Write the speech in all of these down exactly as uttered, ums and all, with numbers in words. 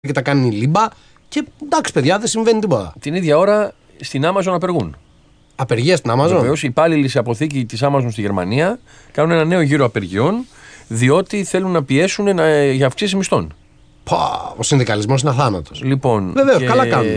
και τα κάνει λίμπα. Και εντάξει, παιδιά, δεν συμβαίνει τίποτα. Την ίδια ώρα στην Amazon απεργούν. Απεργία στην Amazon. Βεβαίως, οι υπάλληλοι σε αποθήκη της Amazon στη Γερμανία κάνουν ένα νέο γύρο απεργιών, διότι θέλουν να πιέσουν να, για αυξήσεις μισθών. Πα, ο συνδικαλισμός είναι αθάνατος. Λοιπόν, βεβαίως, και, καλά κάνουν.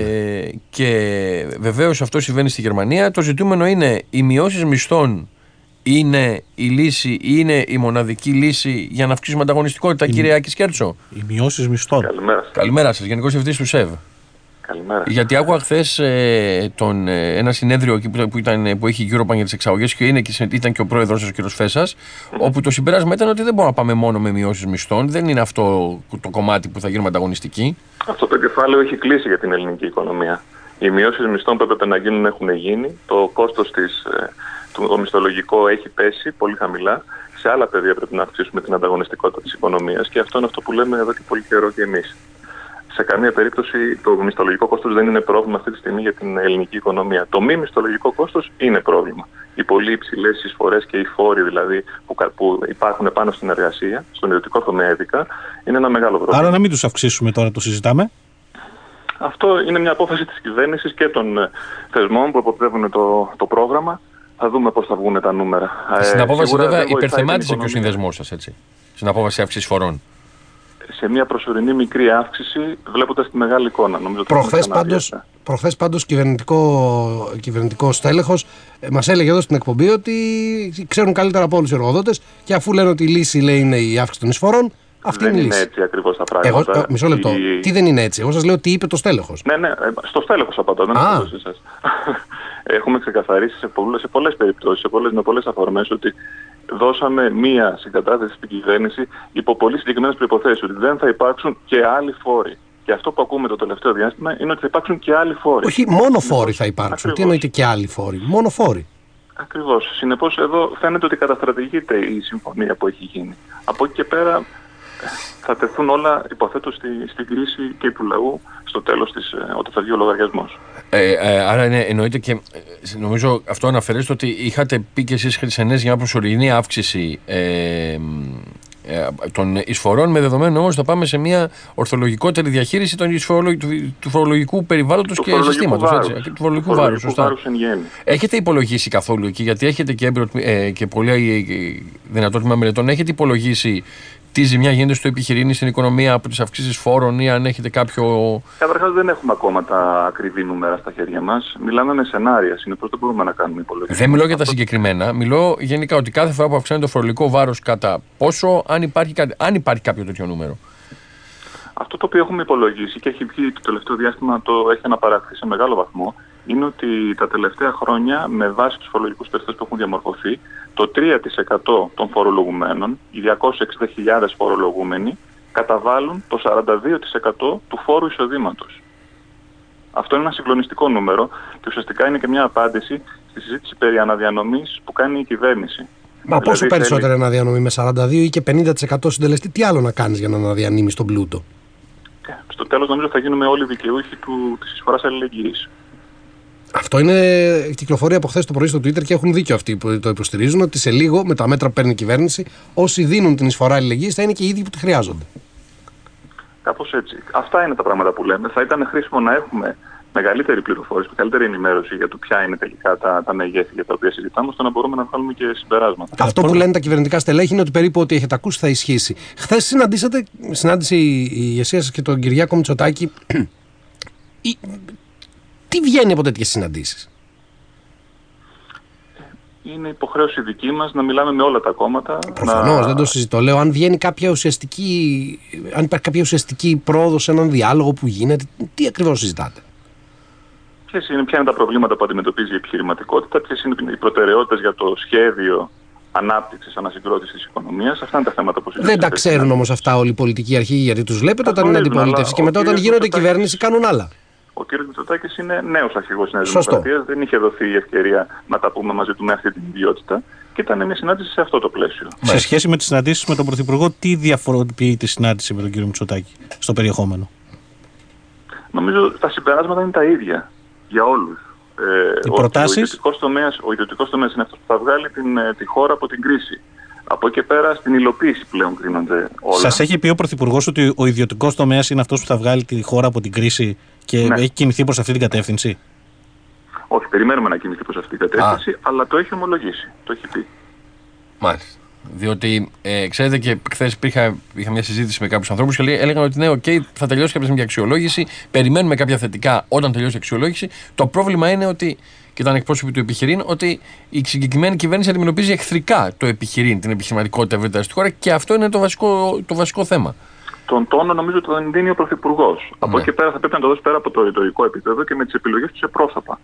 Και βεβαίως αυτό συμβαίνει στη Γερμανία. Το ζητούμενο είναι οι μειώσεις μισθών. Είναι η λύση, είναι η μοναδική λύση για να αυξήσουμε ανταγωνιστικότητα, η... κύριε Άκη Σκέρτσο? Οι μειώσεις μισθών. Καλημέρα σας. Καλημέρα σας, Γενικός Διευθυντής του ΣΕΒ. Καλημέρα. Γιατί άκουγα χθες ε, τον, ε, ένα συνέδριο εκεί που, που, ήταν, που έχει η Eurobank για τις εξαγωγές και είναι, και ήταν και ο πρόεδρος σας, ο κ. Φέσας, mm-hmm. όπου το συμπέρασμα ήταν ότι δεν μπορούμε να πάμε μόνο με μειώσεις μισθών, δεν είναι αυτό το κομμάτι που θα γίνουμε ανταγωνιστικοί. Αυτό το κεφάλαιο έχει κλείσει για την ελληνική οικονομία. Οι μειώσεις μισθών που έπρεπε να γίνουν έχουν γίνει. Το κόστος της, το μισθολογικό έχει πέσει πολύ χαμηλά. Σε άλλα πεδία πρέπει να αυξήσουμε την ανταγωνιστικότητα της οικονομίας και αυτό είναι αυτό που λέμε εδώ και πολύ καιρό και εμείς. Σε καμία περίπτωση το μισθολογικό κόστος δεν είναι πρόβλημα αυτή τη στιγμή για την ελληνική οικονομία. Το μη μισθολογικό κόστος είναι πρόβλημα. Οι πολύ υψηλές εισφορές και οι φόροι δηλαδή που, που υπάρχουν πάνω στην εργασία, στον ιδιωτικό τομέα ειδικά, είναι ένα μεγάλο πρόβλημα. Άρα να μην τους αυξήσουμε τώρα, το συζητάμε. Αυτό είναι μια απόφαση της κυβέρνησης και των θεσμών που αποτρέπουν το, το πρόγραμμα. Θα δούμε πώς θα βγουν τα νούμερα. Στην ε, απόφαση βέβαια υπερθεμάτισε και ο συνδεσμός σας, έτσι. Στην απόφαση αύξησης φορών. Σε μια προσωρινή μικρή αύξηση, βλέποντας τη μεγάλη εικόνα. Προχθές πάντως, προχθές πάντως κυβερνητικό, κυβερνητικό στέλεχος ε, μας έλεγε εδώ στην εκπομπή ότι ξέρουν καλύτερα από όλους οι εργοδότες και αφού λένε ότι η λύση λέει είναι η αύξηση των εισφορών, αυτή δεν είναι η λύση. λύση. Δεν είναι έτσι ακριβώς τα πράγματα. Εγώ, μισό λεπτό. Η... Τι δεν είναι έτσι? Εγώ σας λέω τι είπε το στέλεχος. Ναι, ναι, στο στέλεχος απαντώ, δεν απαντώ σε εσάς. Έχουμε ξεκαθαρίσει σε πολλές, σε πολλές περιπτώσεις, σε πολλές, με πολλές αφορμές ότι δώσαμε μία συγκατάθεση στην κυβέρνηση υπό πολύ συγκεκριμένες προϋποθέσεις, ότι δεν θα υπάρξουν και άλλοι φόροι. Και αυτό που ακούμε το τελευταίο διάστημα είναι ότι θα υπάρξουν και άλλοι φόροι. Όχι, μόνο φόροι θα υπάρξουν. Ακριβώς. Τι εννοείται και άλλοι φόροι? Μόνο φόροι. Ακριβώς. Συνεπώς εδώ φαίνεται ότι καταστρατηγείται η συμφωνία που έχει γίνει. Από εκεί και πέρα θα τεθούν όλα, υποθέτω, στη, στην κρίση και του λαού στο τέλος της, όταν θα βγει ο λογαριασμός. Ε, ε, άρα είναι, εννοείται και νομίζω αυτό αναφέρεστε ότι είχατε πει και εσείς Χρυσανές για μια προσωρινή αύξηση ε, ε, των εισφορών, με δεδομένο όμως θα πάμε σε μια ορθολογικότερη διαχείριση των εισφορολο, του, του φορολογικού περιβάλλοντος και συστήματος. Βάρους. Έτσι, του φορολογικού βάρους. Σωστά. Έχετε υπολογίσει καθόλου εκεί, γιατί έχετε και, έμπειρο, ε, και πολύ ε, δυνατό τμήμα μελετών, έχετε υπολογίσει τι ζημιά γίνεται στο επιχειρήν, στην οικονομία από τις αυξήσεις φόρων ή αν έχετε κάποιο... Καταρχάς δεν έχουμε ακόμα τα ακριβή νούμερα στα χέρια μας. Μιλάμε με σενάρια, συνεπώς δεν μπορούμε να κάνουμε υπολογισμούς. Δεν μιλώ για τα συγκεκριμένα. Μιλώ γενικά ότι κάθε φορά που αυξάνεται το φορολογικό βάρος κατά πόσο, αν υπάρχει, αν υπάρχει κάποιο τέτοιο νούμερο. Αυτό το οποίο έχουμε υπολογίσει και έχει βγει το τελευταίο διάστημα, το έχει αναπαραχθεί σε μεγάλο βαθμό, είναι ότι τα τελευταία χρόνια, με βάση τους φορολογικούς περιθώριους που έχουν διαμορφωθεί, το τρία τοις εκατό των φορολογουμένων, οι διακόσιες εξήντα χιλιάδες φορολογούμενοι, καταβάλουν το σαράντα δύο τοις εκατό του φόρου εισοδήματος. Αυτό είναι ένα συγκλονιστικό νούμερο και ουσιαστικά είναι και μια απάντηση στη συζήτηση περί αναδιανομής που κάνει η κυβέρνηση. Μα δηλαδή, πόσο περισσότερο θέλει... αναδιανομή, με σαράντα δύο ή και πενήντα τοις εκατό συντελεστή, τι άλλο να κάνεις για να αναδιανύμεις τον πλούτο? Στο τέλος νομίζω θα γίνουμε όλοι δικαιούχοι του, της εισφοράς αλληλεγγύης. Αυτό είναι κυκλοφορία από χθες το πρωί στο Twitter και έχουν δίκιο αυτοί που το υποστηρίζουν, ότι σε λίγο με τα μέτρα που παίρνει η κυβέρνηση, όσοι δίνουν την εισφορά αλληλεγγύης θα είναι και οι ίδιοι που τη χρειάζονται. Κάπως έτσι. Αυτά είναι τα πράγματα που λέμε. Θα ήταν χρήσιμο να έχουμε μεγαλύτερη πληροφόρηση, μεγαλύτερη ενημέρωση για το ποια είναι τελικά τα, τα μεγέθη για τα οποία συζητάμε, ώστε να μπορούμε να βγάλουμε και συμπεράσματα. Αυτό που λένε τα κυβερνητικά στελέχη είναι ότι περίπου ό,τι έχετε ακούσει θα ισχύσει. Χθες συναντήσατε, συνάντησε η ηγεσία σας και τον Κυριάκο Μητσοτάκη. Τι βγαίνει από τέτοιες συναντήσεις? Είναι υποχρέωση δική μας να μιλάμε με όλα τα κόμματα. Προφανώς, να... δεν το συζητώ. Λέω, αν βγαίνει κάποια ουσιαστική, αν υπάρχει κάποια ουσιαστική πρόοδος σε έναν διάλογο που γίνεται, τι ακριβώς συζητάτε? Ποιες είναι, ποια είναι τα προβλήματα που αντιμετωπίζει η επιχειρηματικότητα, ποιες είναι οι προτεραιότητες για το σχέδιο ανάπτυξης, ανασυγκρότησης της οικονομίας. Αυτά είναι τα θέματα που συζητάμε. Δεν τα ξέρουν όμως αυτά όλοι οι πολιτικοί αρχηγοί, γιατί τους βλέπετε όταν είναι αντιπολίτευση και μετά όταν γίνονται κυβέρνηση κάνουν άλλα. Ο κ. Μητσοτάκης είναι νέος αρχηγός της Νέας Δημοκρατίας, δεν είχε δοθεί η ευκαιρία να τα πούμε μαζί του με αυτή την ιδιότητα και ήταν μια συνάντηση σε αυτό το πλαίσιο. Σε σχέση με τις συναντήσεις με τον Πρωθυπουργό, τι διαφοροποιεί τη συνάντηση με τον κ. Μητσοτάκη στο περιεχόμενο? Νομίζω τα συμπεράσματα είναι τα ίδια για όλους. Οι προτάσεις. Ο ιδιωτικός τομέας, ο ιδιωτικός τομέας είναι αυτός που θα βγάλει την, τη χώρα από την κρίση. Από εκεί και πέρα στην υλοποίηση πλέον κρίνονται όλα. Σας έχει πει ο Πρωθυπουργός ότι ο ιδιωτικός τομέας είναι αυτός που θα βγάλει τη χώρα από την κρίση και ναι. έχει κινηθεί προς αυτή την κατεύθυνση? Όχι, περιμένουμε να κινηθεί προς αυτή την κατεύθυνση, Α. αλλά το έχει ομολογήσει, το έχει πει. Μάλιστα. Διότι, ε, ξέρετε, και χθες υπήρχα, είχα μια συζήτηση με κάποιους ανθρώπους και έλεγαν ότι ναι, okay, θα τελειώσει κάποια στιγμή η αξιολόγηση, περιμένουμε κάποια θετικά όταν τελειώσει η αξιολόγηση. Το πρόβλημα είναι ότι, και ήταν εκπρόσωποι του επιχειρήν, ότι η συγκεκριμένη κυβέρνηση αντιμετωπίζει εχθρικά το επιχειρήν, την επιχειρηματικότητα ευρύτερα στη χώρα και αυτό είναι το βασικό, το βασικό θέμα. Τον τόνο νομίζω ότι τον δίνει ο Πρωθυπουργός. Ναι. Από εκεί και πέρα θα πρέπει να το δώσει πέρα από το ρητορικό επίπεδο και με τις επιλογές του σε πρόσωπα.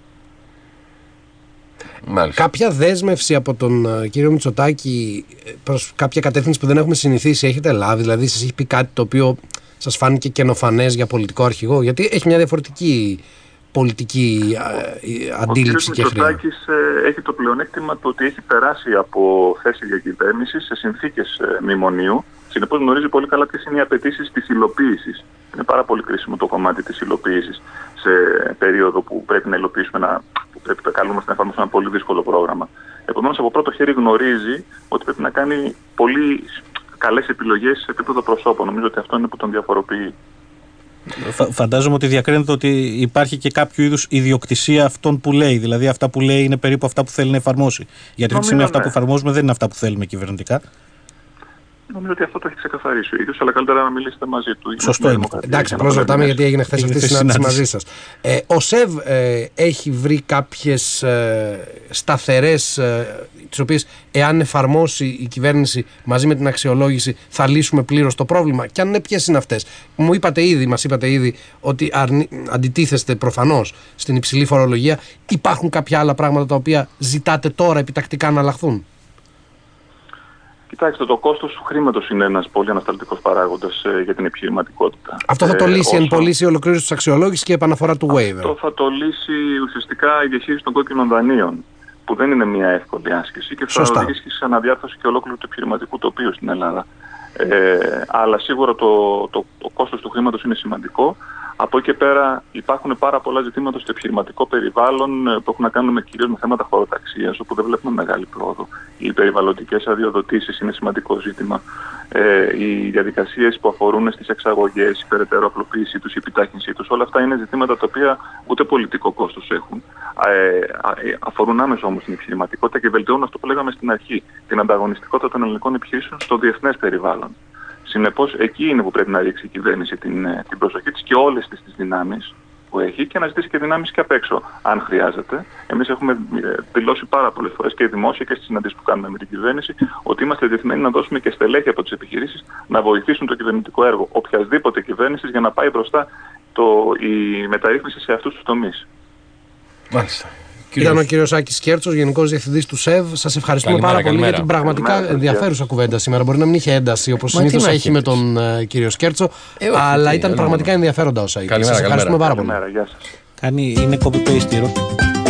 Μάλιστα. Κάποια δέσμευση από τον uh, κύριο Μητσοτάκη προς κάποια κατεύθυνση που δεν έχουμε συνηθίσει έχετε λάβει? Δηλαδή σας έχει πει κάτι το οποίο σας φάνηκε καινοφανές για πολιτικό αρχηγό? Γιατί έχει μια διαφορετική πολιτική uh, αντίληψη και χρήμα. Ο κύριος Μητσοτάκης ε, έχει το πλεονέκτημα το ότι έχει περάσει από θέση διακυβέρνησης σε συνθήκες ε, μνημονίου. Συνεπώς γνωρίζει πολύ καλά ποιες είναι οι απαιτήσεις της υλοποίησης. Είναι πάρα πολύ κρίσιμο το κομμάτι της υλοποίησης σε περίοδο που πρέπει να υλοποιήσουμε ένα, που πρέπει να καλούμαστε να εφαρμόσουμε ένα πολύ δύσκολο πρόγραμμα. Επομένως, από πρώτο χέρι γνωρίζει ότι πρέπει να κάνει πολύ καλές επιλογές σε επίπεδο προσώπων. Νομίζω ότι αυτό είναι που τον διαφοροποιεί. Φαντάζομαι ότι διακρίνεται ότι υπάρχει και κάποιο είδους ιδιοκτησία αυτών που λέει. Δηλαδή, αυτά που λέει είναι περίπου αυτά που θέλει να εφαρμόσει. Γιατί αυτή τη στιγμή αυτά που εφαρμόζουμε δεν είναι αυτά που θέλουμε κυβερνητικά. Νομίζω ότι αυτό το έχει ξεκαθαρίσει ο ίδιος, αλλά καλύτερα να μιλήσετε μαζί του. Σωστό είναι. Εντάξει, απλώς ρωτάμε γιατί έγινε χθες αυτή η συνάντηση μαζί σας. Ε, ο ΣΕΒ ε, έχει βρει κάποιες ε, σταθερές, ε, τις οποίες εάν εφαρμόσει η κυβέρνηση μαζί με την αξιολόγηση θα λύσουμε πλήρως το πρόβλημα? Και αν ναι, ποιες είναι αυτές? Μου είπατε ήδη, μας είπατε ήδη ότι αρνη, αντιτίθεστε προφανώς στην υψηλή φορολογία. Υπάρχουν κάποια άλλα πράγματα τα οποία ζητάτε τώρα επιτακτικά να αλλάχθουν? Κοιτάξτε, το κόστος του χρήματος είναι ένας πολύ ανασταλτικός παράγοντας ε, για την επιχειρηματικότητα. Αυτό θα το λύσει ε, όσο... εν πωλήσει η ολοκλήρωση της αξιολόγησης και η επαναφορά του waiver? Αυτό θα το λύσει ουσιαστικά η διαχείριση των κόκκινων δανείων, που δεν είναι μια εύκολη άσκηση και θα οδηγήσει σε αναδιάρθρωση και ολόκληρου του επιχειρηματικού τοπίου στην Ελλάδα. Ε, αλλά σίγουρα το, το, το κόστος του χρήματος είναι σημαντικό. Από εκεί και πέρα υπάρχουν πάρα πολλά ζητήματα στο επιχειρηματικό περιβάλλον που έχουν να κάνουν κυρίως με θέματα χωροταξίας, όπου δεν βλέπουμε μεγάλη πρόοδο. Οι περιβαλλοντικές αδειοδοτήσεις είναι σημαντικό ζήτημα. Ε, οι διαδικασίες που αφορούν στις εξαγωγές, η περαιτέρω απλοποίησή τους, η επιτάχυνσή τους, όλα αυτά είναι ζητήματα τα οποία ούτε πολιτικό κόστος έχουν. Ε, αφορούν άμεσα όμως την επιχειρηματικότητα και βελτιώνουν αυτό που λέγαμε στην αρχή, την ανταγωνιστικότητα των ελληνικών επιχειρήσεων στο διεθνές περιβάλλον. Συνεπώς, εκεί είναι που πρέπει να ρίξει η κυβέρνηση την, την προσοχή της και όλες τις, τις δυνάμεις που έχει και να ζητήσει και δυνάμεις και απ' έξω, αν χρειάζεται. Εμείς έχουμε δηλώσει πάρα πολλές φορές και δημόσια και στις συναντήσεις που κάνουμε με την κυβέρνηση ότι είμαστε διεθμένοι να δώσουμε και στελέχη από τις επιχειρήσεις να βοηθήσουν το κυβερνητικό έργο οποιασδήποτε κυβέρνησης για να πάει μπροστά το, η μεταρρύθμιση σε αυτούς τους τομείς. Μάλιστα. Ήταν ο κύριος Άκης Κέρτσος, Γενικός Διευθυντής του ΣΕΒ. Σας ευχαριστούμε καλημέρα, πάρα πολύ καλημέρα. για την πραγματικά καλημέρα, ενδιαφέρουσα κουβέντα σήμερα. Μπορεί να μην είχε ένταση όπως συνήθως έχει με τον uh, κύριο Σκέρτσο, ε, όχι, αλλά ήταν πραγματικά ενδιαφέροντα όσα είπε. Σας ευχαριστούμε πάρα πολύ. Κάνει, είναι copy-paste η ερώτηση.